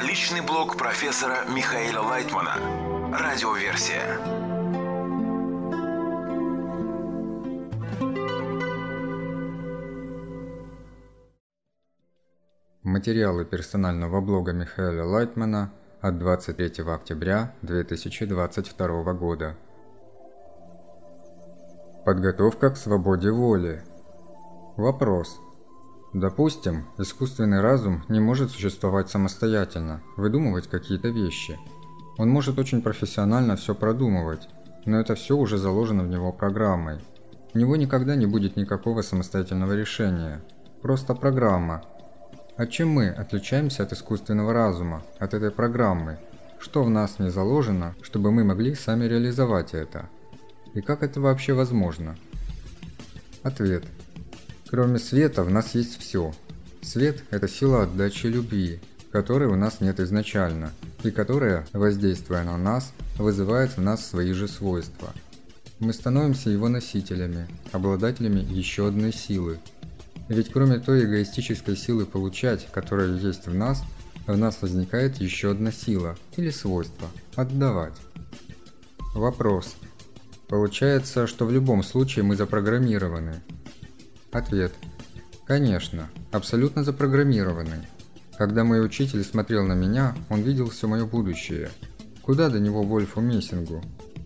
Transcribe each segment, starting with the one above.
Личный блог профессора Михаила Лайтмана. Радиоверсия. Материалы персонального блога Михаила Лайтмана от 23 октября 2022 года. Подготовка к свободе воли. Вопрос. Допустим, искусственный разум не может существовать самостоятельно, выдумывать какие-то вещи. Он может очень профессионально все продумывать, но это все уже заложено в него программой. У него никогда не будет никакого самостоятельного решения. Просто программа. А чем мы отличаемся от искусственного разума, от этой программы? Что в нас не заложено, чтобы мы могли сами реализовать это? И как это вообще возможно? Ответ. Кроме света в нас есть все. Свет – это сила отдачи любви, которой у нас нет изначально, и которая, воздействуя на нас, вызывает в нас свои же свойства. Мы становимся его носителями, обладателями еще одной силы. Ведь кроме той эгоистической силы получать, которая есть в нас возникает еще одна сила или свойство – отдавать. Вопрос. Получается, что в любом случае мы запрограммированы. Ответ. Конечно, абсолютно запрограммированы. Когда мой учитель смотрел на меня, он видел все мое будущее. Куда до него Вольфу Мессингу?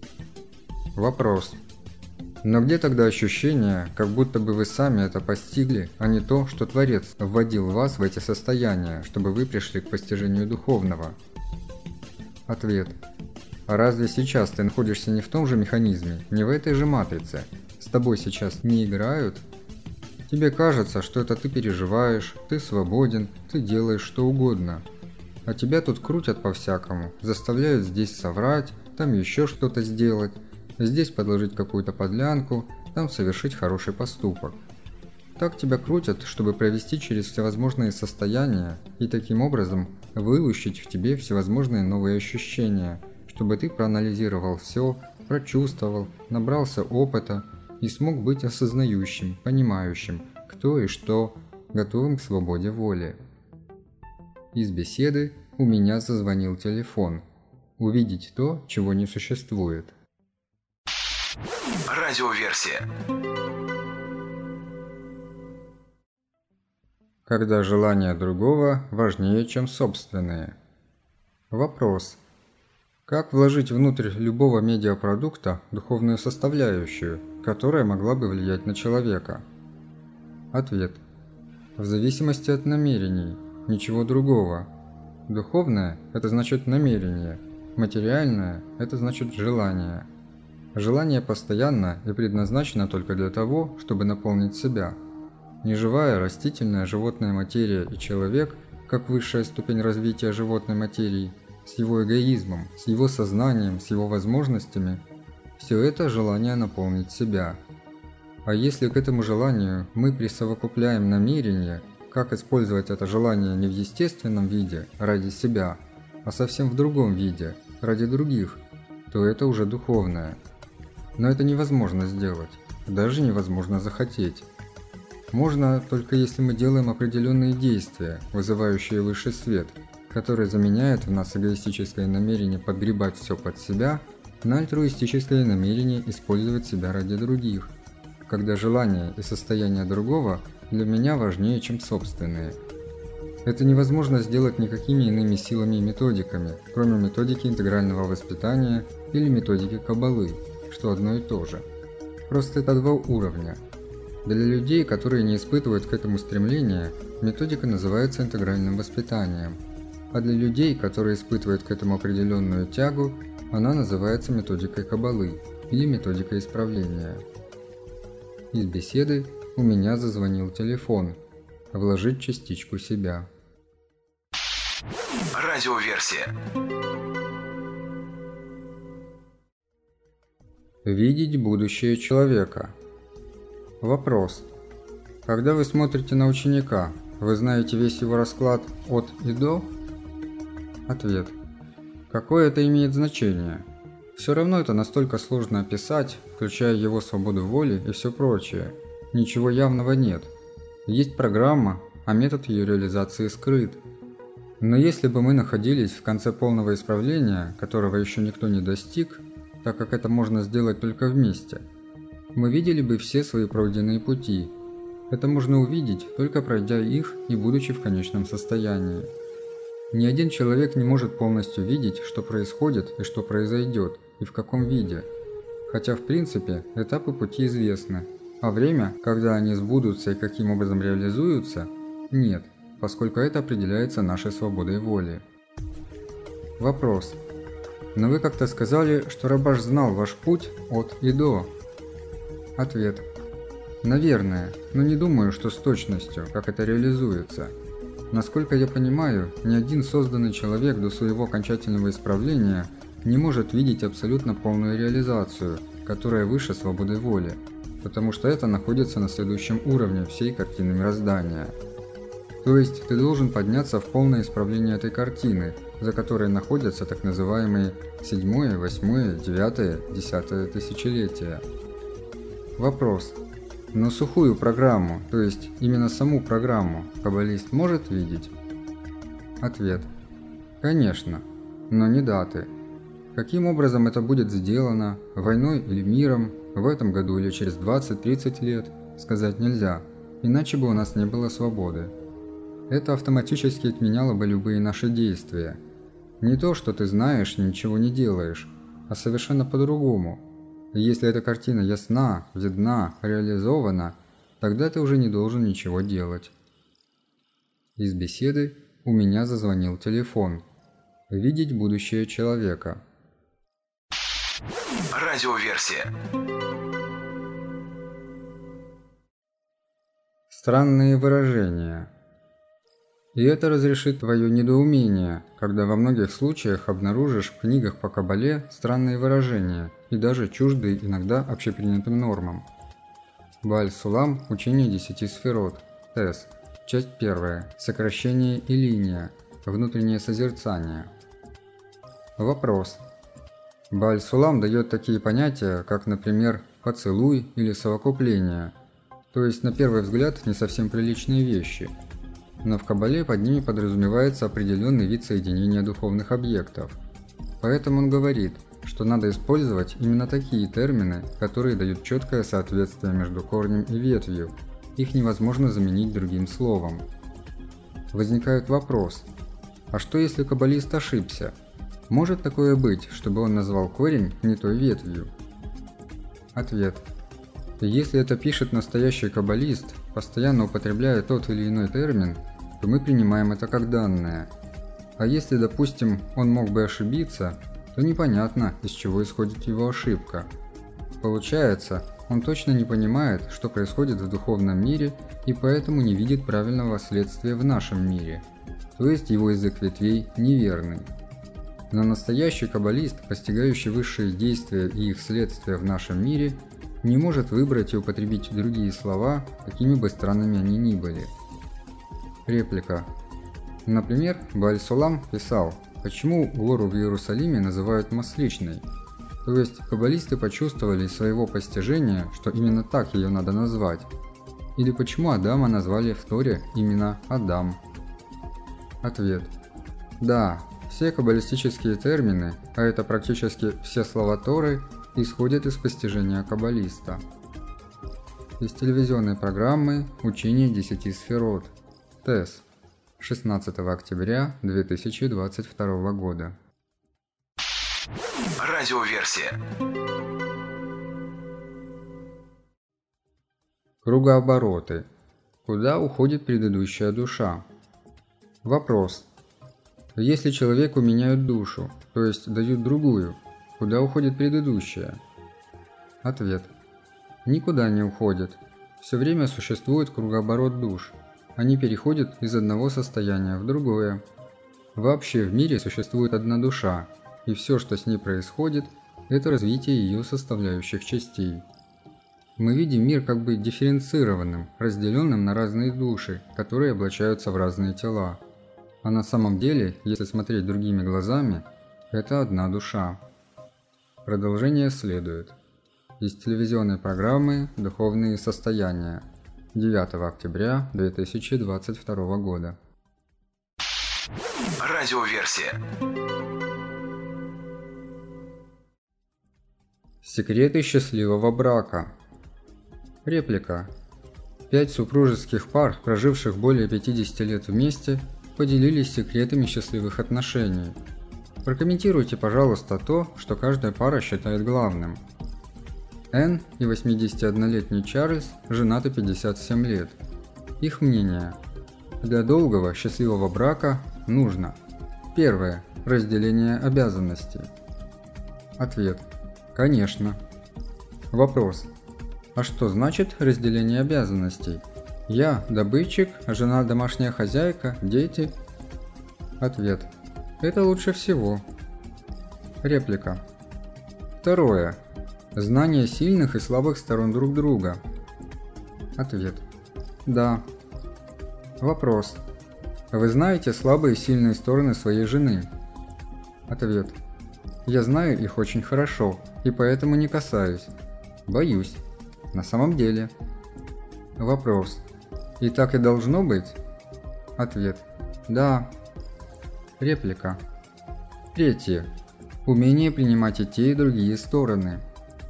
Вопрос. Но где тогда ощущение, как будто бы вы сами это постигли, а не то, что Творец вводил вас в эти состояния, чтобы вы пришли к постижению духовного? Ответ. А разве сейчас ты находишься не в том же механизме, не в этой же матрице? С тобой сейчас не играют? Тебе кажется, что это ты переживаешь, ты свободен, ты делаешь что угодно. А тебя тут крутят по-всякому, заставляют здесь соврать, там еще что-то сделать, здесь подложить какую-то подлянку, там совершить хороший поступок. Так тебя крутят, чтобы провести через всевозможные состояния и таким образом вылущить в тебе всевозможные новые ощущения, чтобы ты проанализировал все, прочувствовал, набрался опыта и смог быть осознающим, понимающим, кто и что, готовым к свободе воли. Из беседы у меня зазвонил телефон. Увидеть то, чего не существует. Радиоверсия. Когда желания другого важнее, чем собственные. Вопрос. Как вложить внутрь любого медиапродукта духовную составляющую, которая могла бы влиять на человека? Ответ. В зависимости от намерений, ничего другого. Духовное – это значит намерение, материальное – это значит желание. Желание постоянно и предназначено только для того, чтобы наполнить себя. Неживая, растительная, животная материя и человек, как высшая ступень развития животной материи, с его эгоизмом, с его сознанием, с его возможностями – все это желание наполнить себя. А если к этому желанию мы присовокупляем намерение, как использовать это желание не в естественном виде, ради себя, а совсем в другом виде, ради других, то это уже духовное. Но это невозможно сделать, даже невозможно захотеть. Можно только если мы делаем определенные действия, вызывающие высший свет, который заменяет в нас эгоистическое намерение подгребать все под себя на альтруистическое намерение использовать себя ради других, когда желание и состояние другого для меня важнее, чем собственные. Это невозможно сделать никакими иными силами и методиками, кроме методики интегрального воспитания или методики Каббалы, что одно и то же. Просто это два уровня. Для людей, которые не испытывают к этому стремления, методика называется интегральным воспитанием, а для людей, которые испытывают к этому определенную тягу, она называется методикой Каббалы или методикой исправления. Из беседы у меня зазвонил телефон. Вложить частичку себя. Радиоверсия. Видеть будущее человека. Вопрос. Когда вы смотрите на ученика, вы знаете весь его расклад от и до? Ответ. Какое это имеет значение? Все равно это настолько сложно описать, включая его свободу воли и все прочее. Ничего явного нет. Есть программа, а метод ее реализации скрыт. Но если бы мы находились в конце полного исправления, которого еще никто не достиг, так как это можно сделать только вместе, мы видели бы все свои пройденные пути. Это можно увидеть, только пройдя их и будучи в конечном состоянии. Ни один человек не может полностью видеть, что происходит и что произойдет, и в каком виде. Хотя в принципе этапы пути известны, а время, когда они сбудутся и каким образом реализуются, нет, поскольку это определяется нашей свободой воли. Вопрос. Но вы как-то сказали, что Рабаш знал ваш путь от и до. Ответ. Наверное, но не думаю, что с точностью, как это реализуется. Насколько я понимаю, ни один созданный человек до своего окончательного исправления не может видеть абсолютно полную реализацию, которая выше свободы воли, потому что это находится на следующем уровне всей картины мироздания. То есть ты должен подняться в полное исправление этой картины, за которой находятся так называемые 7, 8, 9, 10 тысячелетия. Вопрос. Но сухую программу, то есть именно саму программу, каббалист может видеть? Ответ. Конечно, но не даты. Каким образом это будет сделано, войной или миром, в этом году или через 20-30 лет, сказать нельзя, иначе бы у нас не было свободы. Это автоматически отменяло бы любые наши действия. Не то, что ты знаешь и ничего не делаешь, а совершенно по-другому. И если эта картина ясна, видна, реализована, тогда ты уже не должен ничего делать. Из беседы у меня зазвонил телефон. Видеть будущее человека. Радиоверсия. Странные выражения. И это разрешит твое недоумение, когда во многих случаях обнаружишь в книгах по Каббале странные выражения и даже чуждые иногда общепринятым нормам. Бааль-Сулам. Учение 10 сферот. Тес. Часть 1. Сокращение и линия. Внутреннее созерцание. Вопрос. Бааль-Сулам дает такие понятия, как, например, поцелуй или совокупление, то есть на первый взгляд не совсем приличные вещи. Но в Каббале под ними подразумевается определенный вид соединения духовных объектов. Поэтому он говорит, что надо использовать именно такие термины, которые дают четкое соответствие между корнем и ветвью. Их невозможно заменить другим словом. Возникает вопрос, а что если каббалист ошибся? Может такое быть, чтобы он назвал корень не той ветвью? Ответ. Если это пишет настоящий каббалист, постоянно употребляя тот или иной термин, то мы принимаем это как данное. А если, допустим, он мог бы ошибиться, то непонятно, из чего исходит его ошибка. Получается, он точно не понимает, что происходит в духовном мире, и поэтому не видит правильного следствия в нашем мире, то есть его язык ветвей неверный. Но настоящий каббалист, постигающий высшие действия и их следствия в нашем мире, не может выбрать и употребить другие слова, какими бы странными они ни были. Реплика. Например, Бааль-Сулам писал, почему гору в Иерусалиме называют Масличной. То есть каббалисты почувствовали из своего постижения, что именно так ее надо назвать. Или почему Адама назвали в Торе именно Адам. Ответ. Да, все каббалистические термины, а это практически все слова Торы, исходят из постижения каббалиста. Из телевизионной программы «Учение 10 сферот». ТЭС. 16 октября 2022 года. Радиоверсия. Кругообороты. Куда уходит предыдущая душа? Вопрос. Если человеку меняют душу, то есть дают другую, куда уходит предыдущая? Ответ. Никуда не уходит. Все время существует кругооборот душ. Они переходят из одного состояния в другое. Вообще в мире существует одна душа, и все, что с ней происходит, это развитие ее составляющих частей. Мы видим мир как бы дифференцированным, разделенным на разные души, которые облачаются в разные тела. А на самом деле, если смотреть другими глазами, это одна душа. Продолжение следует. Из телевизионной программы «Духовные состояния» 9 октября 2022 года. Радиоверсия. Секреты счастливого брака. Реплика. 5 супружеских пар, проживших более 50 лет вместе, поделились секретами счастливых отношений. Прокомментируйте, пожалуйста, то, что каждая пара считает главным. Энн и 81-летний Чарльз женаты 57 лет. Их мнение. Для долгого, счастливого брака нужно: первое. Разделение обязанностей. Ответ. Конечно. Вопрос. А что значит разделение обязанностей? Я добытчик, а жена домашняя хозяйка, дети? Ответ. Это лучше всего. Реплика. Второе. Знание сильных и слабых сторон друг друга. Ответ. Да. Вопрос. Вы знаете слабые и сильные стороны своей жены? Ответ. Я знаю их очень хорошо, и поэтому не касаюсь. Боюсь. На самом деле. Вопрос. И так и должно быть? Ответ. Да. Реплика. Третье. Умение принимать и те, и другие стороны.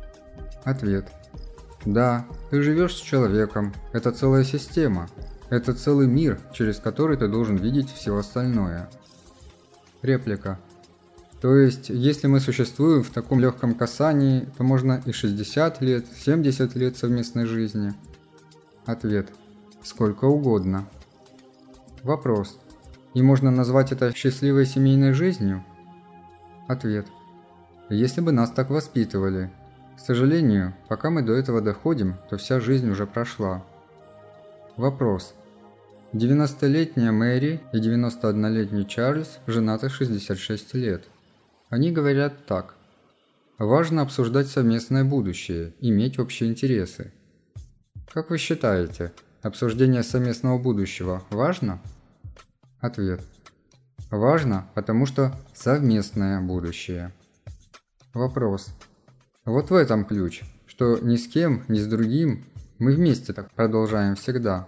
Ответ. Да, ты живешь с человеком. Это целая система. Это целый мир, через который ты должен видеть все остальное. Реплика. То есть, если мы существуем в таком легком касании, то можно и 60 лет, 70 лет совместной жизни? Ответ. Сколько угодно. Вопрос. И можно назвать это счастливой семейной жизнью? Ответ. Если бы нас так воспитывали. К сожалению, пока мы до этого доходим, то вся жизнь уже прошла. Вопрос. 90-летняя Мэри и 91-летний Чарльз женаты 66 лет. Они говорят так. Важно обсуждать совместное будущее, иметь общие интересы. Как вы считаете, обсуждение совместного будущего важно? Ответ. Важно, потому что совместное будущее. Вопрос. Вот в этом ключ, что ни с кем, ни с другим мы вместе так продолжаем всегда.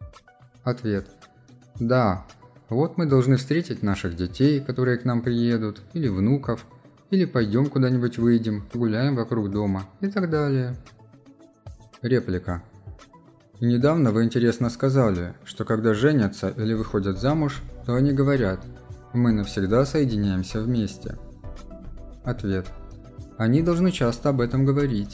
Ответ. Да. Вот мы должны встретить наших детей, которые к нам приедут, или внуков, или пойдем куда-нибудь выйдем, погуляем вокруг дома и так далее. Реплика. И недавно вы интересно сказали, что когда женятся или выходят замуж, то они говорят: мы навсегда соединяемся вместе. Ответ. Они должны часто об этом говорить.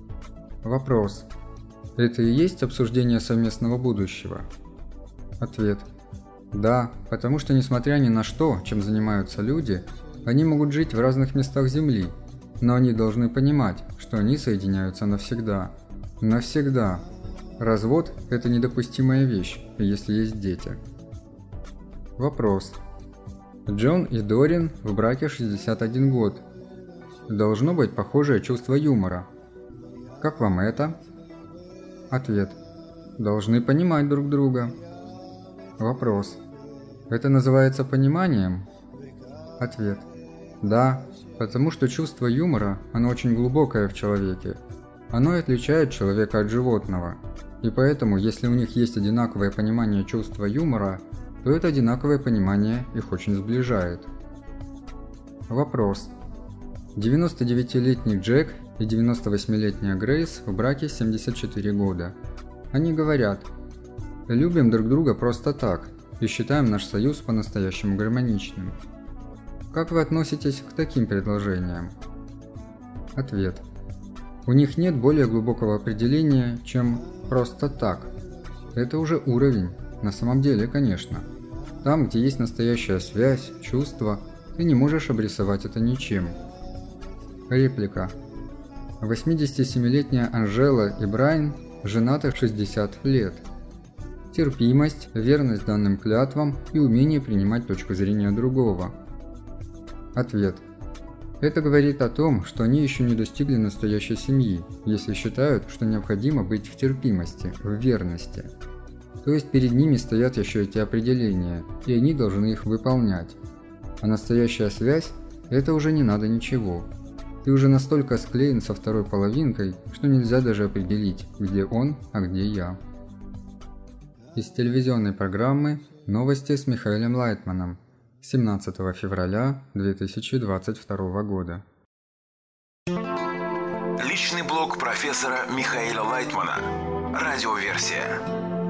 Вопрос. Это и есть обсуждение совместного будущего? Ответ. Да, потому что несмотря ни на что, чем занимаются люди, они могут жить в разных местах Земли, но они должны понимать, что они соединяются навсегда. Навсегда. Развод – это недопустимая вещь, если есть дети. Вопрос. Джон и Дорин в браке 61 год. Должно быть похожее чувство юмора. Как вам это? Ответ. Должны понимать друг друга. Вопрос. Это называется пониманием? Ответ. Да, потому что чувство юмора, оно очень глубокое в человеке. Оно и отличает человека от животного. И поэтому, если у них есть одинаковое понимание чувства юмора, то это одинаковое понимание их очень сближает. Вопрос. 99-летний Джек и 98-летняя Грейс в браке 74 года. Они говорят: любим друг друга просто так и считаем наш союз по-настоящему гармоничным. Как вы относитесь к таким предложениям? Ответ. У них нет более глубокого определения, чем «просто так». Это уже уровень, на самом деле, конечно. Там, где есть настоящая связь, чувство, ты не можешь обрисовать это ничем. Реплика. 87-летняя Анжела и Брайан женаты 60 лет. Терпимость, верность данным клятвам и умение принимать точку зрения другого. Ответ. Это говорит о том, что они еще не достигли настоящей семьи, если считают, что необходимо быть в терпимости, в верности. То есть перед ними стоят еще эти определения, и они должны их выполнять. А настоящая связь – это уже не надо ничего. Ты уже настолько склеен со второй половинкой, что нельзя даже определить, где он, а где я. Из телевизионной программы «Новости с Михаилом Лайтманом». 17 февраля 2022 года. Личный блог профессора Михаила Лайтмана. Радиоверсия.